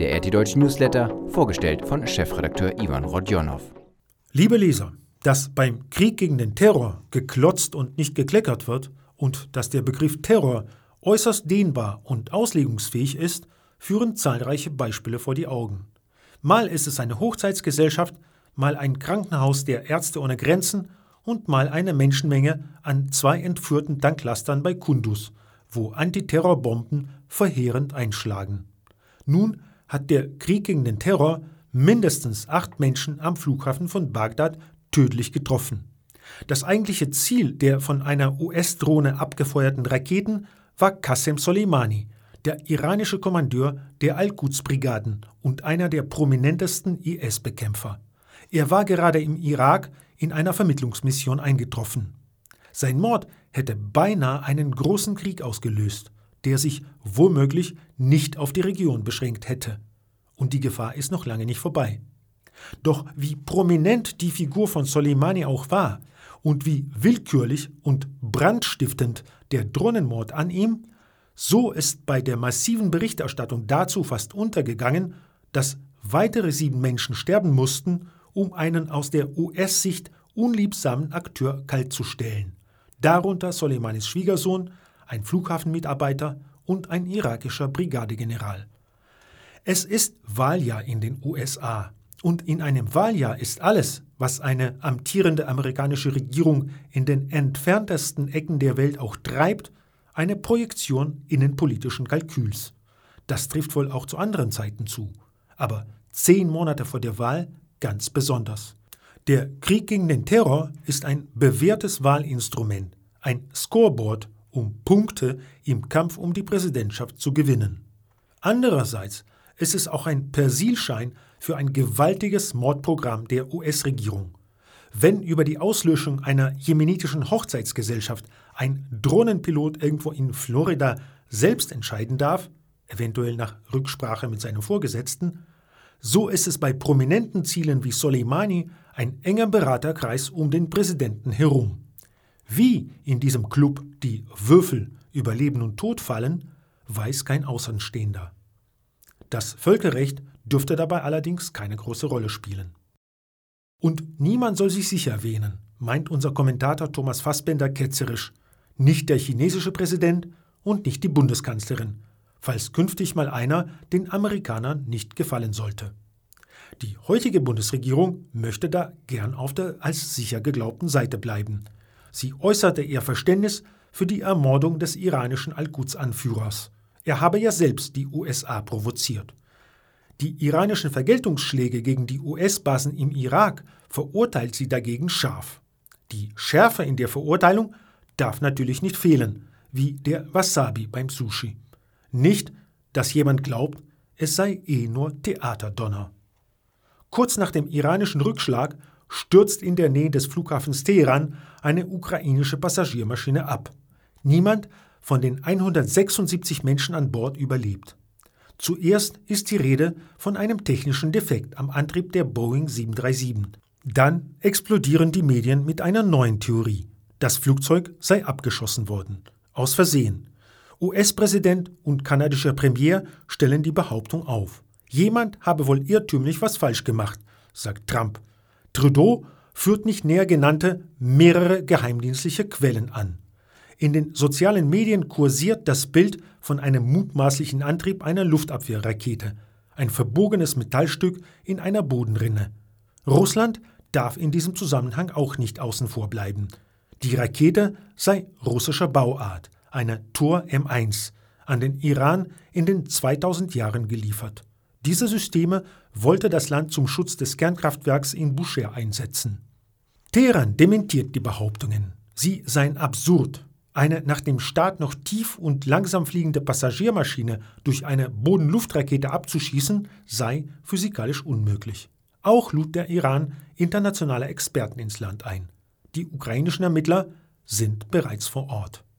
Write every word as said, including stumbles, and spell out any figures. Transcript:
Der R T Deutsch Newsletter, vorgestellt von Chefredakteur Ivan Rodionow. Liebe Leser, dass beim Krieg gegen den Terror geklotzt und nicht gekleckert wird und dass der Begriff Terror äußerst dehnbar und auslegungsfähig ist, führen zahlreiche Beispiele vor die Augen. Mal ist es eine Hochzeitsgesellschaft, mal ein Krankenhaus der Ärzte ohne Grenzen und mal eine Menschenmenge an zwei entführten Tanklastern bei Kunduz, wo Antiterrorbomben verheerend einschlagen. Nun hat der Krieg gegen den Terror mindestens acht Menschen am Flughafen von Bagdad tödlich getroffen. Das eigentliche Ziel der von einer U S-Drohne abgefeuerten Raketen war Qasem Soleimani, der iranische Kommandeur der Al-Quds-Brigaden und einer der prominentesten I S-Bekämpfer. Er war gerade im Irak in einer Vermittlungsmission eingetroffen. Sein Mord hätte beinahe einen großen Krieg ausgelöst, der sich womöglich nicht auf die Region beschränkt hätte. Und die Gefahr ist noch lange nicht vorbei. Doch wie prominent die Figur von Soleimani auch war und wie willkürlich und brandstiftend der Drohnenmord an ihm, so ist bei der massiven Berichterstattung dazu fast untergegangen, dass weitere sieben Menschen sterben mussten, um einen aus der U S-Sicht unliebsamen Akteur kaltzustellen. Darunter Soleimanis Schwiegersohn, ein Flughafenmitarbeiter und ein irakischer Brigadegeneral. Es ist Wahljahr in den U S A und in einem Wahljahr ist alles, was eine amtierende amerikanische Regierung in den entferntesten Ecken der Welt auch treibt, eine Projektion innenpolitischen Kalküls. Das trifft wohl auch zu anderen Zeiten zu, aber zehn Monate vor der Wahl ganz besonders. Der Krieg gegen den Terror ist ein bewährtes Wahlinstrument, ein Scoreboard, um Punkte im Kampf um die Präsidentschaft zu gewinnen. Andererseits ist es auch ein Persilschein für ein gewaltiges Mordprogramm der U S-Regierung. Wenn über die Auslöschung einer jemenitischen Hochzeitsgesellschaft ein Drohnenpilot irgendwo in Florida selbst entscheiden darf, eventuell nach Rücksprache mit seinem Vorgesetzten, so ist es bei prominenten Zielen wie Soleimani ein enger Beraterkreis um den Präsidenten herum. Wie in diesem Club die Würfel über Leben und Tod fallen, weiß kein Außenstehender. Das Völkerrecht dürfte dabei allerdings keine große Rolle spielen. Und niemand soll sich sicher wähnen, meint unser Kommentator Thomas Fassbender ketzerisch, nicht der chinesische Präsident und nicht die Bundeskanzlerin, falls künftig mal einer den Amerikanern nicht gefallen sollte. Die heutige Bundesregierung möchte da gern auf der als sicher geglaubten Seite bleiben. Sie äußerte ihr Verständnis für die Ermordung des iranischen Al-Quds-Anführers. Er habe ja selbst die U S A provoziert. Die iranischen Vergeltungsschläge gegen die U S-Basen im Irak verurteilt sie dagegen scharf. Die Schärfe in der Verurteilung darf natürlich nicht fehlen, wie der Wasabi beim Sushi. Nicht, dass jemand glaubt, es sei eh nur Theaterdonner. Kurz nach dem iranischen Rückschlag stürzt in der Nähe des Flughafens Teheran eine ukrainische Passagiermaschine ab. Niemand von den hundertsechsundsiebzig Menschen an Bord überlebt. Zuerst ist die Rede von einem technischen Defekt am Antrieb der Boeing sieben drei sieben. Dann explodieren die Medien mit einer neuen Theorie. Das Flugzeug sei abgeschossen worden. Aus Versehen. U S-Präsident und kanadischer Premier stellen die Behauptung auf. Jemand habe wohl irrtümlich was falsch gemacht, sagt Trump. Trudeau führt nicht näher genannte mehrere geheimdienstliche Quellen an. In den sozialen Medien kursiert das Bild von einem mutmaßlichen Antrieb einer Luftabwehrrakete, ein verbogenes Metallstück in einer Bodenrinne. Russland darf in diesem Zusammenhang auch nicht außen vor bleiben. Die Rakete sei russischer Bauart, eine Tor M eins, an den Iran in den zweitausend Jahren geliefert. Diese Systeme wollte das Land zum Schutz des Kernkraftwerks in Bushehr einsetzen. Teheran dementiert die Behauptungen. Sie seien absurd. Eine nach dem Start noch tief und langsam fliegende Passagiermaschine durch eine Boden-Luft-Rakete abzuschießen, sei physikalisch unmöglich. Auch lud der Iran internationale Experten ins Land ein. Die ukrainischen Ermittler sind bereits vor Ort.